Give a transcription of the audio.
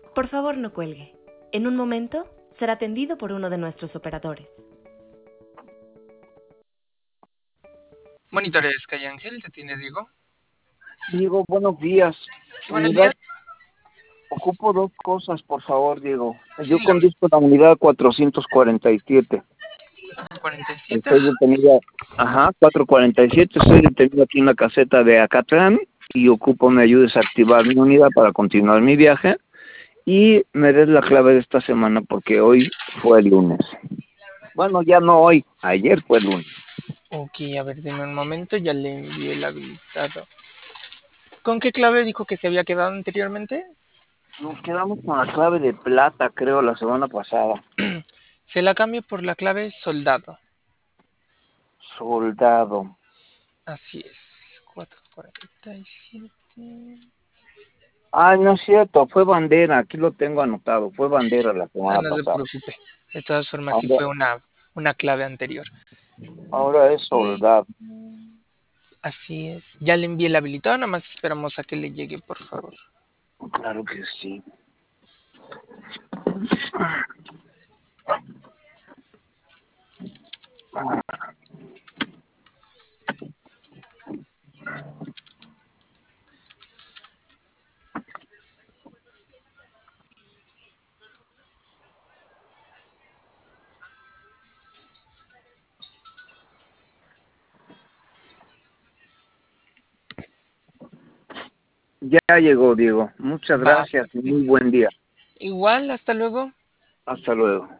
Por favor, no cuelgue. En un momento será atendido por uno de nuestros operadores. Monitores Calle Ángel, ¿te tiene Diego? Diego, buenos días. Sí, buenos días. Ocupo dos cosas, por favor, Diego. Sí, Yo dígame. conduzco la unidad 447. 47. Estoy detenido, 447. Estoy detenido aquí en la caseta de Acatlán y ocupo me ayudes a activar mi unidad para continuar mi viaje y me des la clave de esta semana porque hoy fue el lunes. Bueno, ya no hoy, ayer fue el lunes. Ok, a ver, deme un momento, ya le envié el habilitado. ¿Con qué clave dijo que se había quedado anteriormente? Nos quedamos con la clave de plata, creo, la semana pasada. Se la cambio por la clave soldado. Soldado. Así es. 447. Ah, no es cierto, fue bandera, aquí lo tengo anotado, fue bandera la Ah, semana no se pasada. preocupe. De todas formas, sí Ahora, fue una clave anterior. ahora es Y soldado. así es. Ya le envié el habilitado, nada más esperamos a que le llegue, por favor. Claro que sí. Ya llegó, Diego. Muchas Va, gracias y muy perfecto. buen día. Igual, hasta luego. Hasta luego.